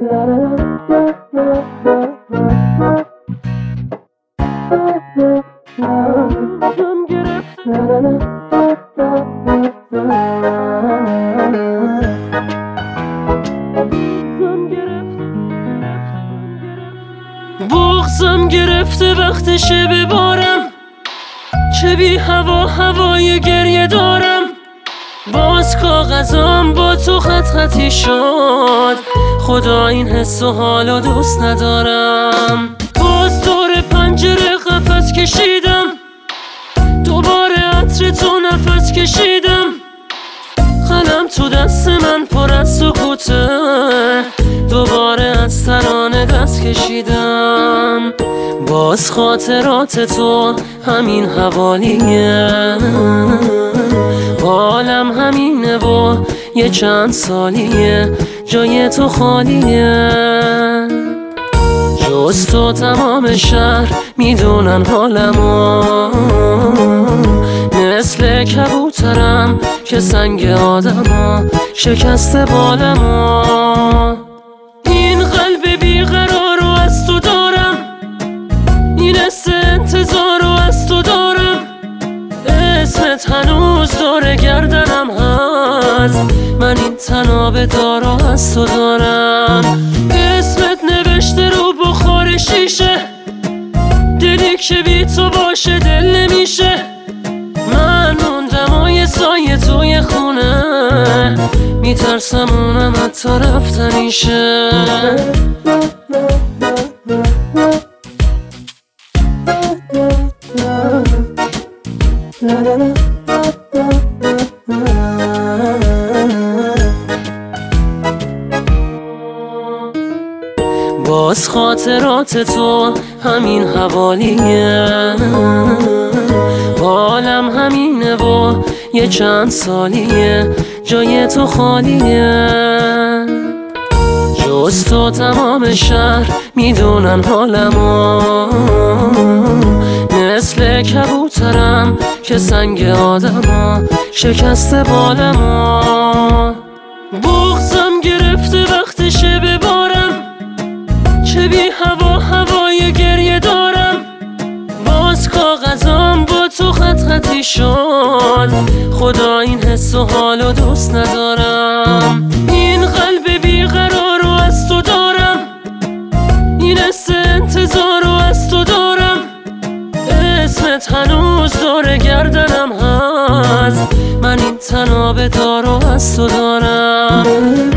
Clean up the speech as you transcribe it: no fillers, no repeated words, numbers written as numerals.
بغضم گرفته وقتشه ببارم، چه بی هوا هوای گریه دارم. باز کاغذام با تو خط خطی شد، خدا این حس و حالو دوست ندارم. باز دور پنجره قفس کشیدم، دوباره عطر تو نفس کشیدم. قلم تو دست من پر از سکوته، دوباره از ترانه دست کشیدم. باز خاطرات تو همین حوالیه، حالم همینه و یه چند سالیه جای تو خالیه. جز تو تمام شهر میدونن حالمو، مثل کبوترم که سنگ آدما شکسته بالمو. این قلب بیقرار رو از تو دارم، این حس انتظار رو از تو دارم. اسمت هنوز دور گردنم هست، من این تناب دارو از تو دارم. اسمت نوشته رو بخار شیشه، دلی که بی تو باشه دل نمیشه. من موندم و یه سایه توی خونه، میترسم اونم حتی رفتنیشه. باز خاطرات تو همین حوالیه، حالم همینه و یه چند سالیه جای تو خالیه. جز تو تمام شهر میدونن حالمو، مثل کبوترم که سنگ آدما شکسته بالمو. بغضم گرفته وقتشه ببارم، چه بی هوا هوای گریه دارم. باز کاغذام با تو خط خطی شد، خدا این حس و حالو دوست ندارم. این قلب بیقرار رو از تو دارم، این حس انتظار رو از تو دارم. اسمت هنوز دور گردنم هست، من این تناب دارو از تو دارم.